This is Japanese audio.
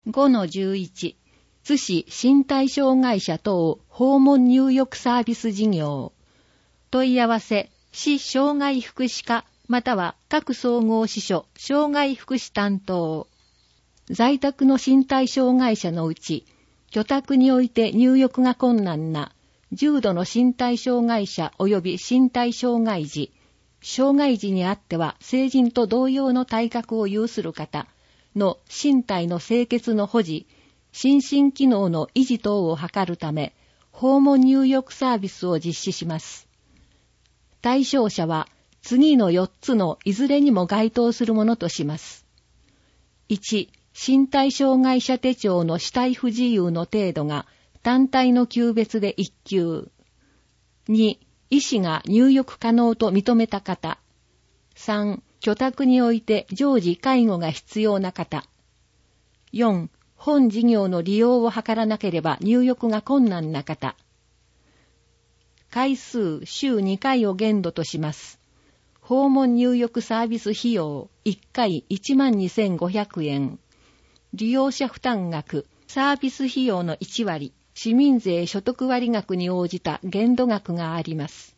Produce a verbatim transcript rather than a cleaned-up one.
ごのじゅういち、津市身体障害者等訪問入浴サービス事業。問い合わせ、市障害福祉課または各総合支所障害福祉担当。在宅の身体障害者のうち、居宅において入浴が困難な重度の身体障害者及び身体障害児、障害児にあっては成人と同様の体格を有する方の身体の清潔の保持、心身機能の維持等を図るため、訪問入浴サービスを実施します。対象者は次のよっつのいずれにも該当するものとします。いち、身体障害者手帳の肢体不自由の程度が単体の級別でいっ級。に、医師が入浴可能と認めた方。さん、居宅において常時介護が必要な方。よん、本事業の利用を図らなければ入浴が困難な方。回数週にかいを限度とします。訪問入浴サービス費用いっかいいちまんにせんごひゃくえん。利用者負担額、サービス費用のいちわり、市民税所得割額に応じた限度額があります。